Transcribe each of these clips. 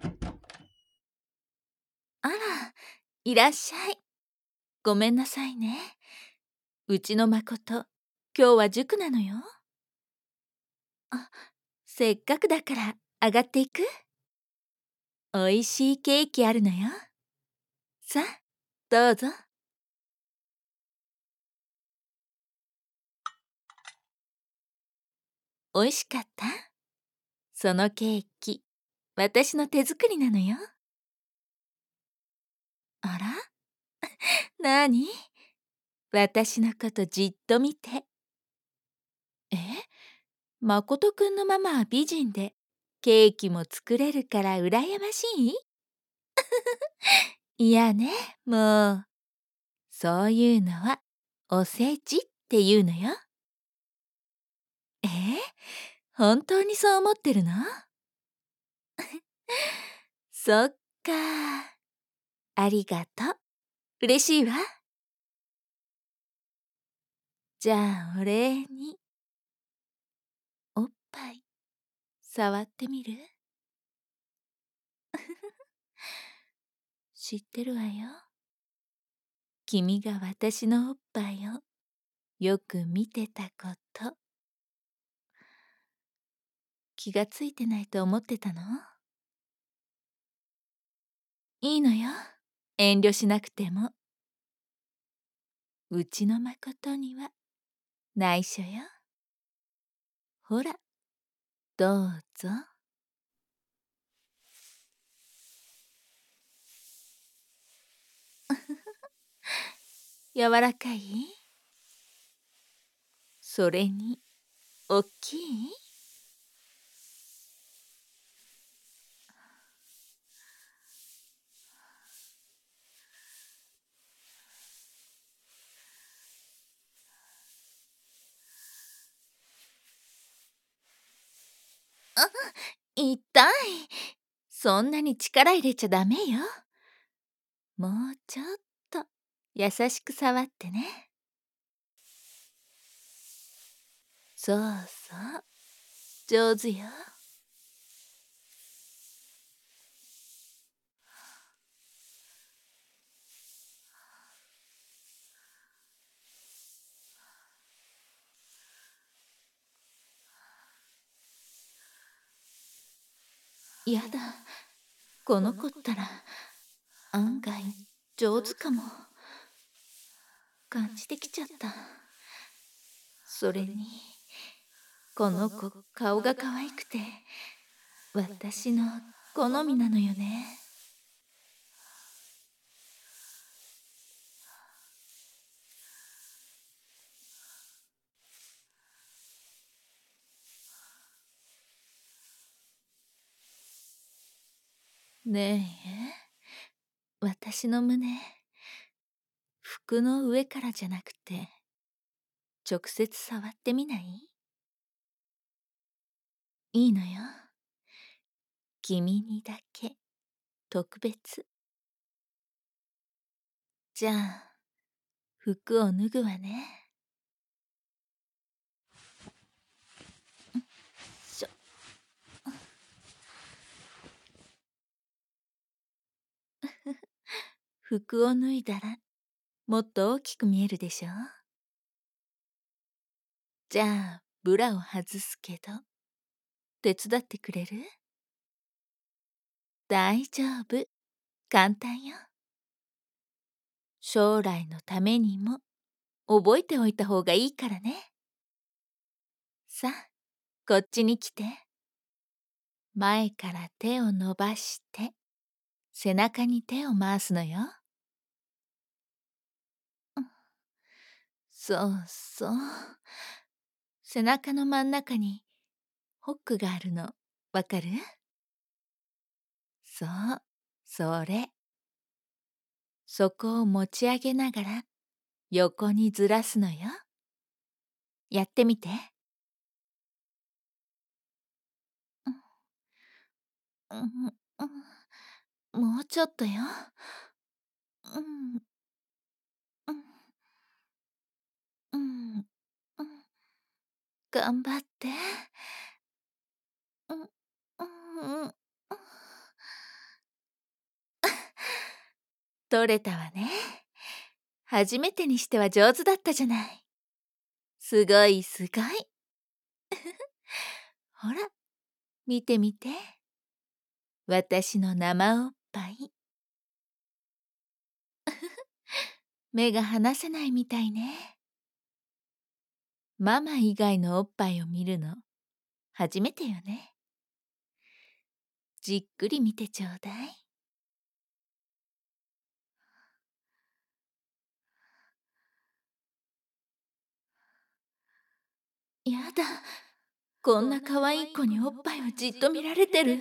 あら、いらっしゃい。ごめんなさいね。うちのまこと、今日は塾なのよ。あ、せっかくだから上がっていく？おいしいケーキあるのよ。さあ、どうぞ。おいしかった？そのケーキ、私の手作りなのよ。あら？なに？私のことじっと見て。え？まことくんのママは美人で、ケーキも作れるから羨ましい？いやね、もう。そういうのは、おせちっていうのよ。え？本当にそう思ってるの？そっか。ありがとう。嬉しいわ。じゃあお礼に、おっぱい、触ってみる？知ってるわよ。君が私のおっぱいをよく見てたこと。気がついてないと思ってたの？いいのよ。遠慮しなくても。うちのまことには内緒よ。ほら、どうぞ。柔らかい？それに、おっきい？あ、痛い。そんなに力入れちゃダメよ。もうちょっと優しく触ってね。そうそう。上手よ。やだ。この子ったら案外上手かも。感じてきちゃった。それに、この子顔が可愛くて、私の好みなのよね。ねえ、私の胸、服の上からじゃなくて、直接触ってみない？いいのよ。君にだけ特別。じゃあ、服を脱ぐわね。しょ。服を脱いだら、もっと大きく見えるでしょ？じゃあ、ブラを外すけど、手伝ってくれる？大丈夫。簡単よ。将来のためにも、覚えておいた方がいいからね。さあ、こっちに来て。前から手を伸ばして、背中に手を回すのよ。そうそう。背中の真ん中にホックがあるの、わかる？そう、それ。そこを持ち上げながら横にずらすのよ。やってみて。うん、うん、もうちょっとよ。うん、うん、うん、うん。頑張って。うん、うん、うん。 取れたわね。初めてにしては上手だったじゃない。すごいすごい。ほら、見てみて。私の生おっぱい。目が離せないみたいね。ママ以外のおっぱいを見るの初めてよね。じっくり見てちょうだい。やだ、こんな可愛い子におっぱいをじっと見られてる。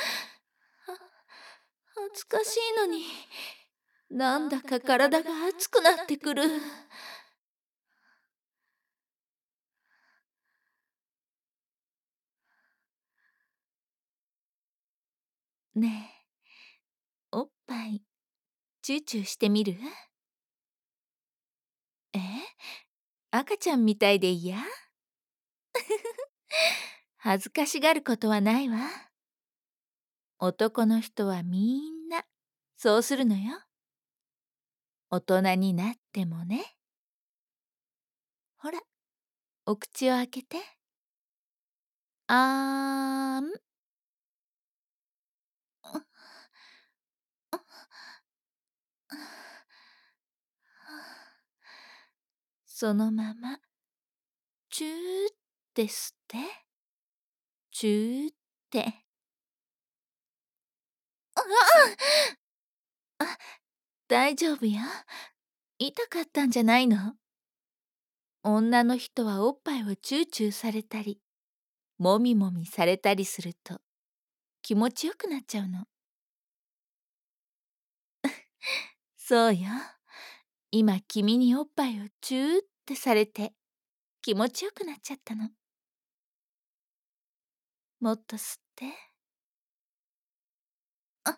恥ずかしいのに、なんだか体が熱くなってくる。ねえ、おっぱいチューチューしてみる？え？赤ちゃんみたいで嫌？恥ずかしがることはないわ。男の人はみんなそうするのよ。大人になってもね。ほら、お口を開けて。あーん。そのままチューって吸って。チューって。あ、大丈夫よ。痛かったんじゃないの？女の人はおっぱいをチューチューされたり、もみもみされたりすると気持ちよくなっちゃうの。そうよ。今君におっぱいをチューってされて気持ちよくなっちゃったの。もっと吸って。あ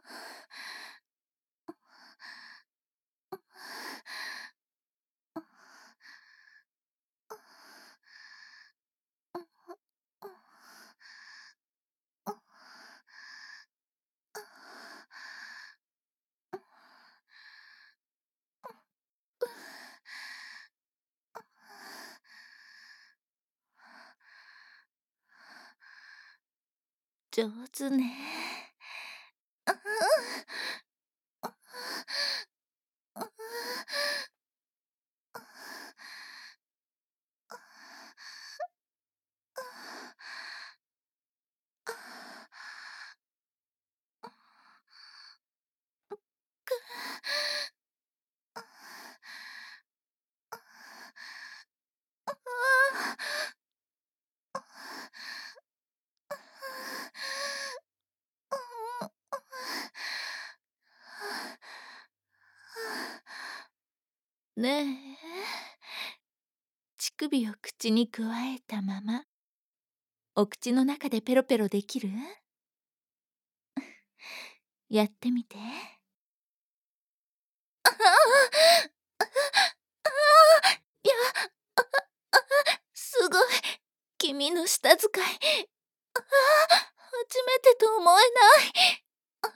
上手ね。ねえ、乳首を口にくわえたままお口の中でペロペロできる？やってみて。いや、すごい。君の舌使い。初めてと思えない。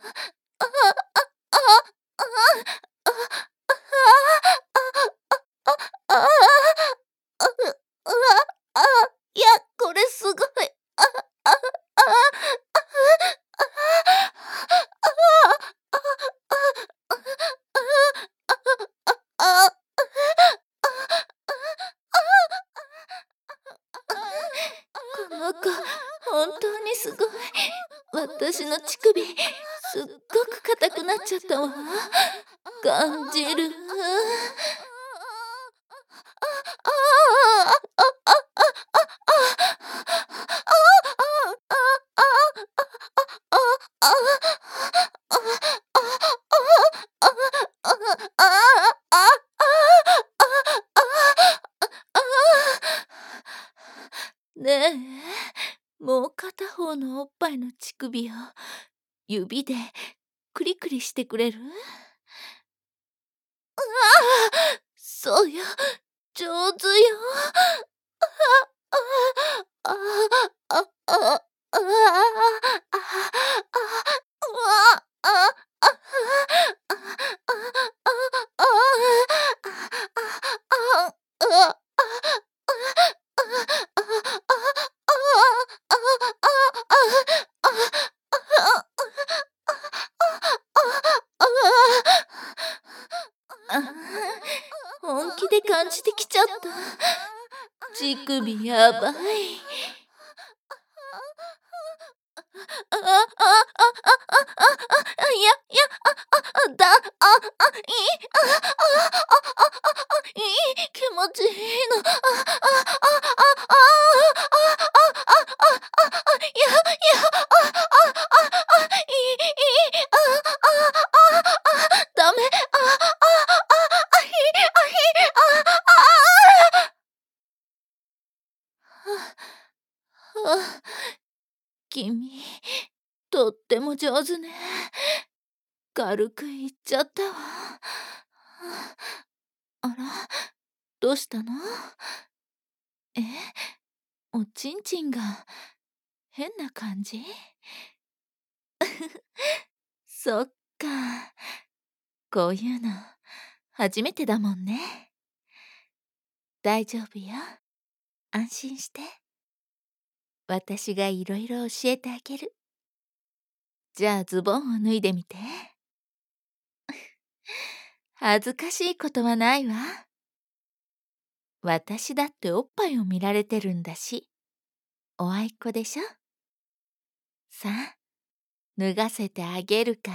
いや、これすごい。この子、本当にすごい。私の乳首、すっごく硬くなっちゃったわ。感じる。ねえ、もう片方のおっぱいの乳首を指でクリクリしてくれる？そうよ、上手よ。 だ。乳首やばい。気持ちいいの。ダメ。君、とっても上手ね。軽くいっちゃったわ。あら、どうしたの？え、おちんちんが変な感じ？そっか。こういうの初めてだもんね。大丈夫よ。安心して。私がいろいろ教えてあげる。じゃあズボンを脱いでみて。恥ずかしいことはないわ。私だっておっぱいを見られてるんだし、おあいっ子でしょ。さあ、脱がせてあげるから。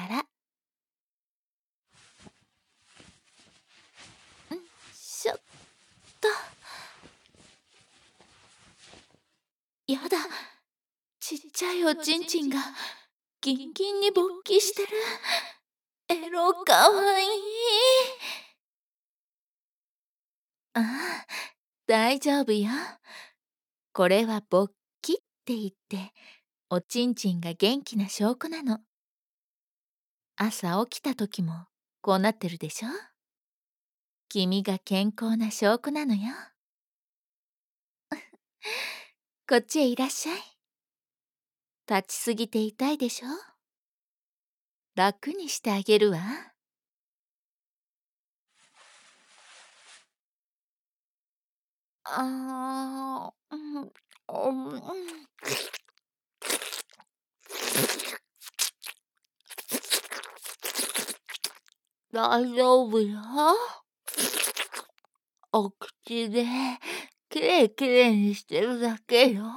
しょっと。やだ、ちっちゃいおちんちんがギンギンに勃起してる。エロかわいい。ああ、大丈夫よ。これは勃起って言って、おちんちんが元気な証拠なの。朝起きた時もこうなってるでしょ。君が健康な証拠なのよ。こっちへいらっしゃい。立ちすぎて痛いでしょ。楽にしてあげるわ。大丈夫よ。お口できれいきれいにしてるだけよ。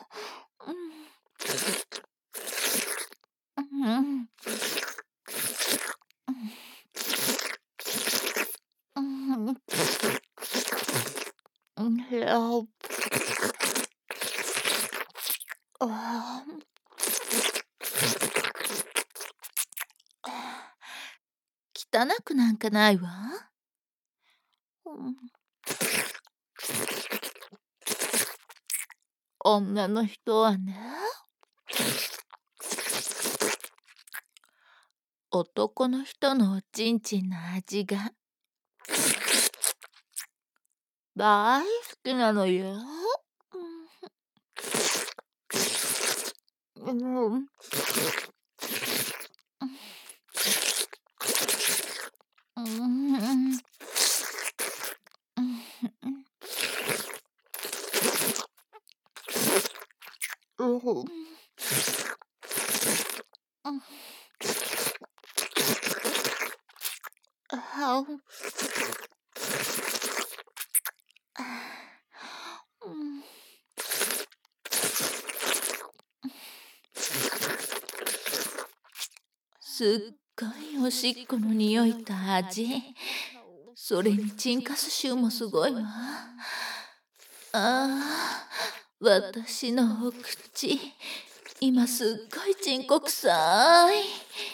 汚くなんかないわ。女の人はね、男の人のおちんちんの味が大好きなのよ。すっごいおしっこの匂いと味。それにチンカス臭もすごいわ。私のお口、今すっごいチンコ臭い。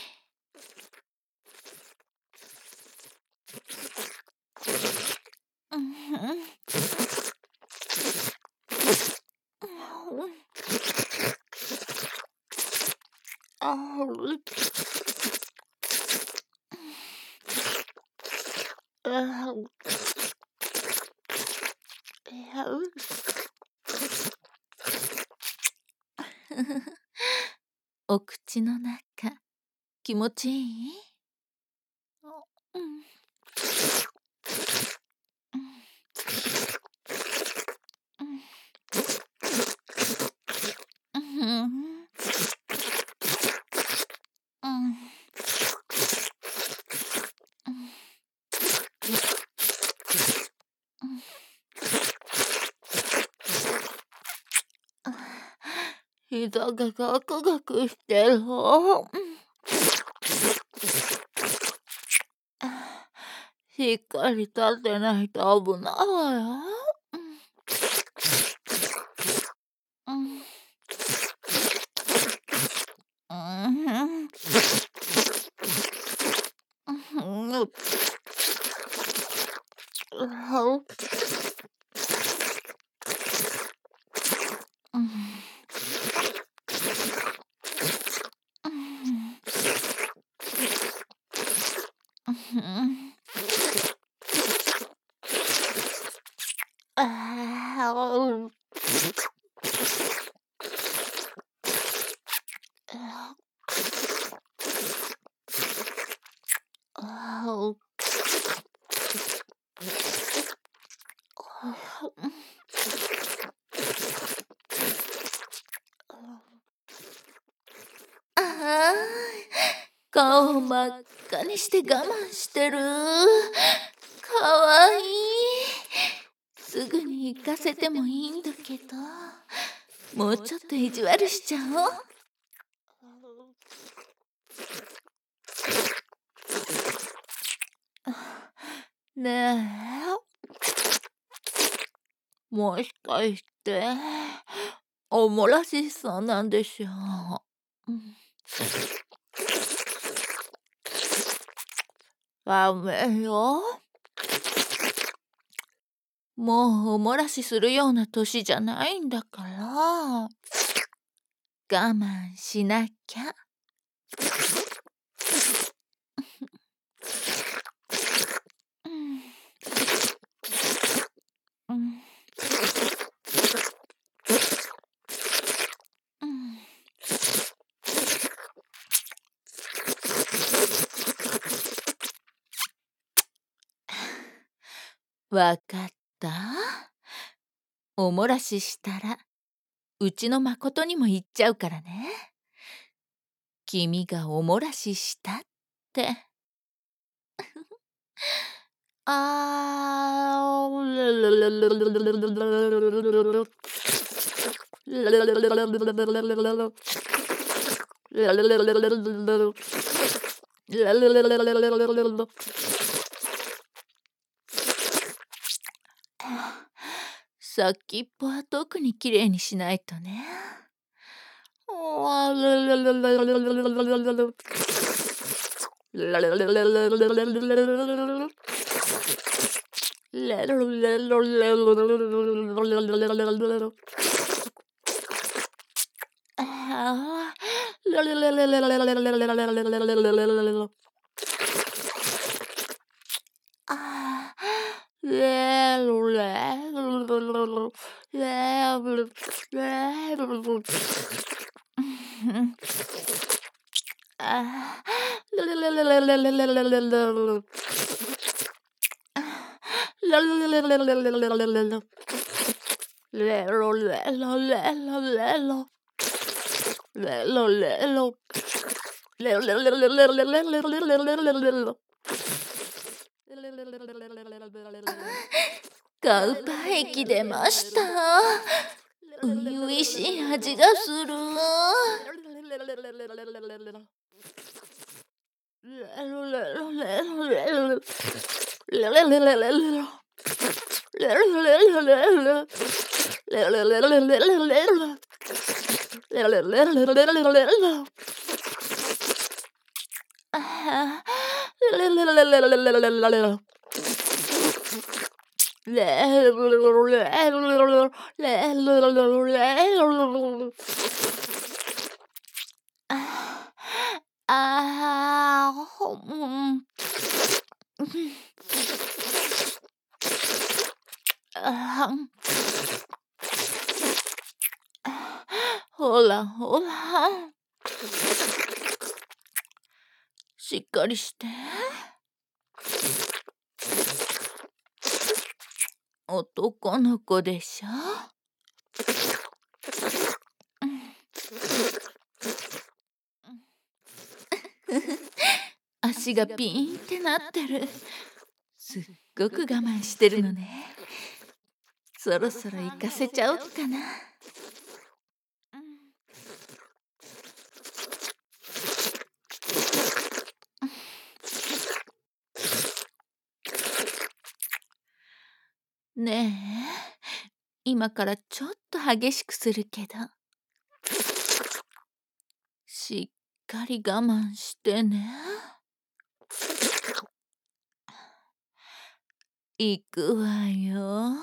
お口の中、気持ちいい？ 膝がガクガクしてる。しっかり立ってないと危ないわよ。顔を真っ赤にして我慢してる。かわいい。すぐに行かせてもいいんだけど、もうちょっと意地悪しちゃおう。ねえ、もしかしておもらしそうなんでしょう。ダメよ。もうおもらしするような年じゃないんだから、我慢しなきゃ。わかった？おもらししたらうちのまことにも言っちゃうからね。君がおもらししたって。先っぽは特にきれいにしないとね。ガウパ液出ました。初々しい味がする。ほらほら、しっかりして。男の子でしょ。足がピーンってなってる。すっごく我慢してるのね。そろそろ行かせちゃおっかな。 ねえ、今からちょっと激しくするけど、しっかり我慢してね。いくわよ。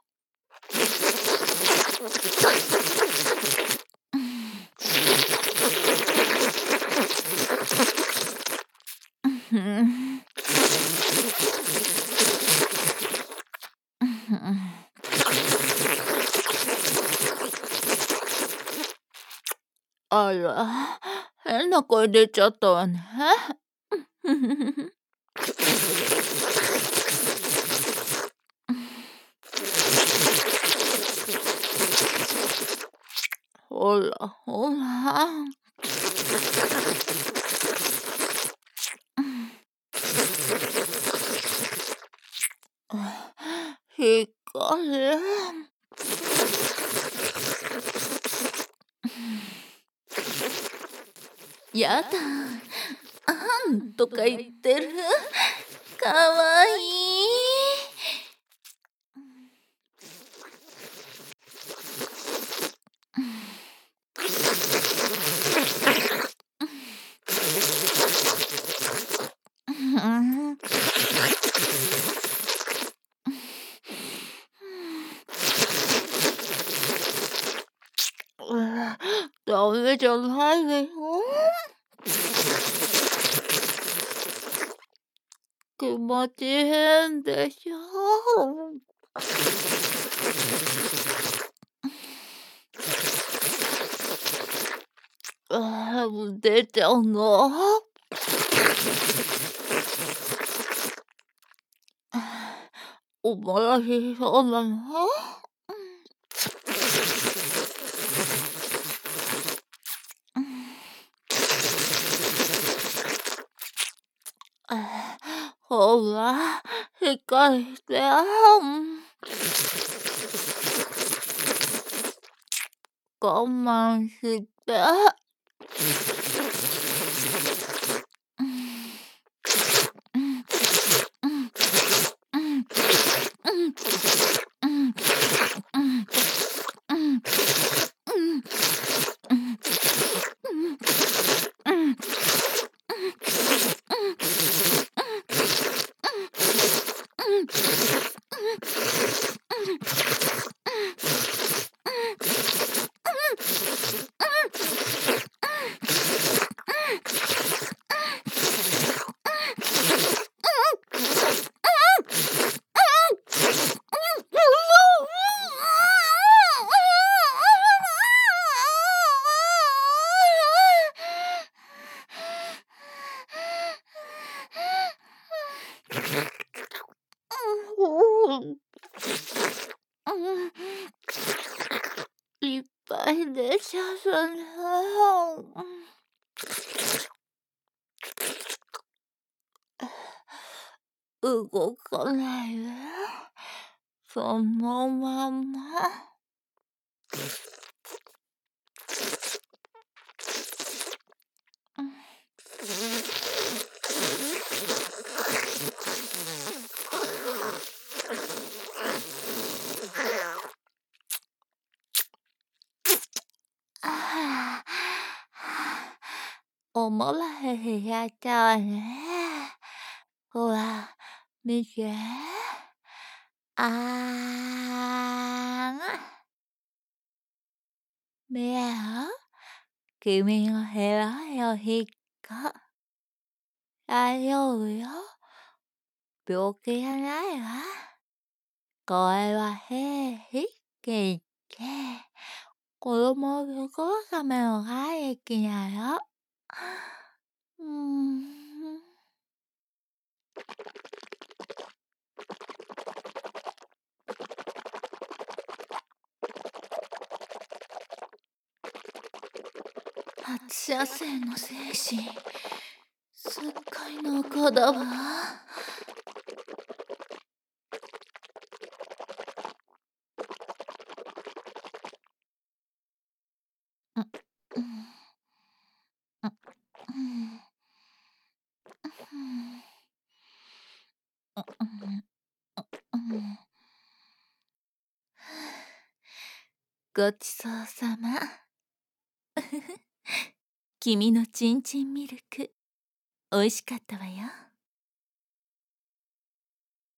あら、変な声出ちゃったわね。ほらほら。しっかり。やだ、あんとか言ってる。かわいい。ダメじゃないわよ。気持ち変でしょ。もう出ちゃうの。おもらしそうなの。ほら、しっかりして。我慢して。いっぱい出ちゃうね。動かないで。そのまま。おもらへへやっちゃうわね。ほら、見て。あーん。目を、君の広いおひっこ。大丈夫よ。病気じゃないわ。声はへいひけって、子供を喜ぶための外力なよ。初射精の精神、すっかりの子だわ。 ごちそうさま。君のちんちんミルク、おいしかったわよ。